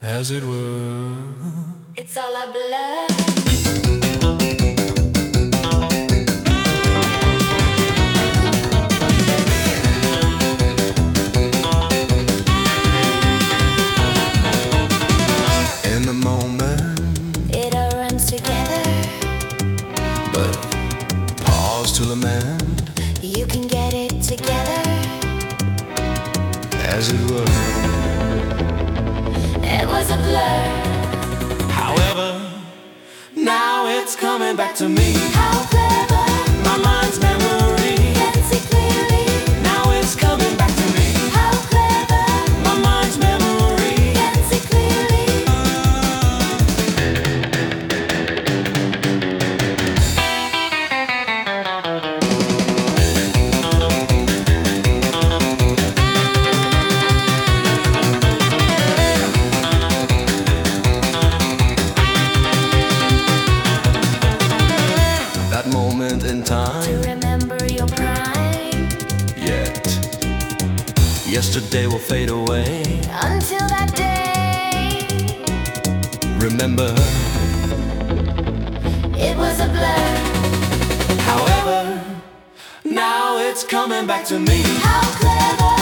as it were. It's all a blur. In the moment, It all runs together. but pause to lament, You can get it together. as it were. It was a blur. However, now it's coming back to me. How clever. My mind's memory. Can't see clearly. Now it's coming back to me. How clever. My mind's memory. Can't see clearly. That moment in To time, remember your prime. yet yesterday will fade away. Until that day. Remember, It was a blur. however, now it's coming back to me. How clever.